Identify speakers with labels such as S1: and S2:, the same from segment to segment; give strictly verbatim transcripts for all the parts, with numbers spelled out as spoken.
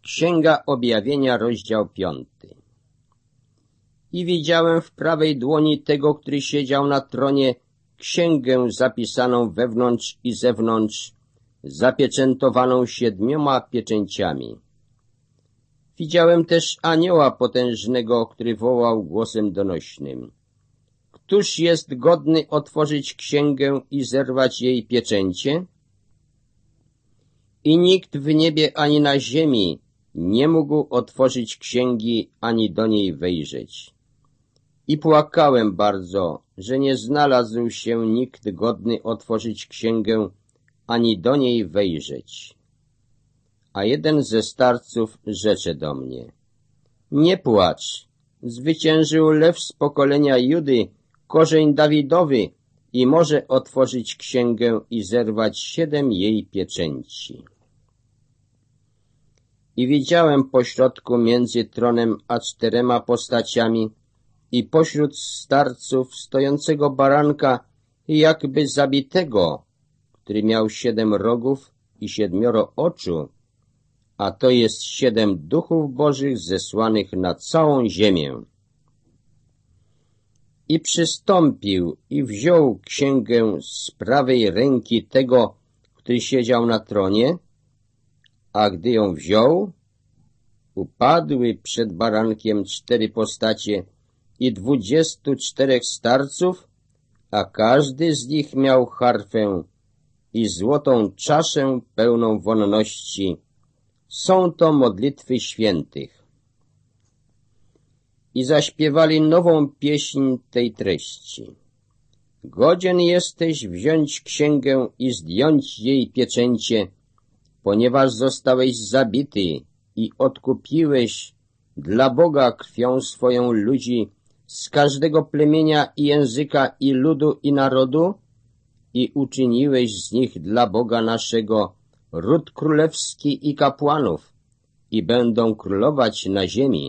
S1: Księga Objawienia, rozdział piąty. I widziałem w prawej dłoni tego, który siedział na tronie, księgę zapisaną wewnątrz i zewnątrz, zapieczętowaną siedmioma pieczęciami. Widziałem też anioła potężnego, który wołał głosem donośnym: Któż jest godny otworzyć księgę i zerwać jej pieczęcie? I nikt w niebie ani na ziemi nie mógł otworzyć księgi, ani do niej wejrzeć. I płakałem bardzo, że nie znalazł się nikt godny otworzyć księgę, ani do niej wejrzeć. A jeden ze starców rzecze do mnie: Nie płacz, zwyciężył lew z pokolenia Judy, korzeń Dawidowy, i może otworzyć księgę i zerwać siedem jej pieczęci. I widziałem pośrodku między tronem a czterema postaciami i pośród starców stojącego baranka, jakby zabitego, który miał siedem rogów i siedmioro oczu, a to jest siedem duchów bożych zesłanych na całą ziemię. I przystąpił i wziął księgę z prawej ręki tego, który siedział na tronie, a gdy ją wziął, upadły przed barankiem cztery postacie i dwudziestu czterech starców, a każdy z nich miał harfę i złotą czaszę pełną wonności. Są to modlitwy świętych. I zaśpiewali nową pieśń tej treści: Godzien jesteś wziąć księgę i zdjąć jej pieczęcie, ponieważ zostałeś zabity i odkupiłeś dla Boga krwią swoją ludzi z każdego plemienia i języka i ludu i narodu i uczyniłeś z nich dla Boga naszego ród królewski i kapłanów i będą królować na ziemi.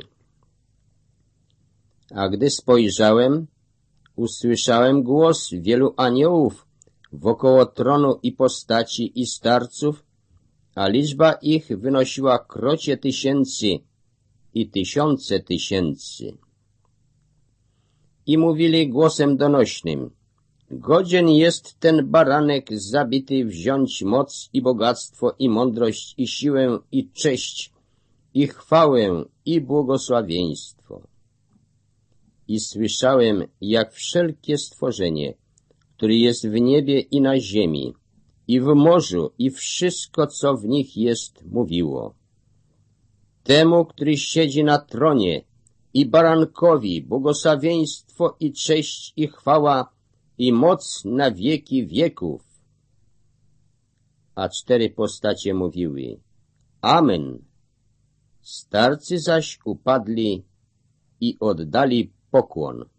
S1: A gdy spojrzałem, usłyszałem głos wielu aniołów wokoło tronu i postaci i starców, a liczba ich wynosiła krocie tysięcy i tysiące tysięcy. I mówili głosem donośnym: Godzien jest ten baranek zabity wziąć moc i bogactwo i mądrość i siłę i cześć i chwałę i błogosławieństwo. I słyszałem, jak wszelkie stworzenie, które jest w niebie i na ziemi, i w morzu, i wszystko, co w nich jest, mówiło: Temu, który siedzi na tronie, i barankowi, błogosławieństwo i cześć i chwała, i moc na wieki wieków. A cztery postacie mówiły: Amen. Starcy zaś upadli i oddali pokłon.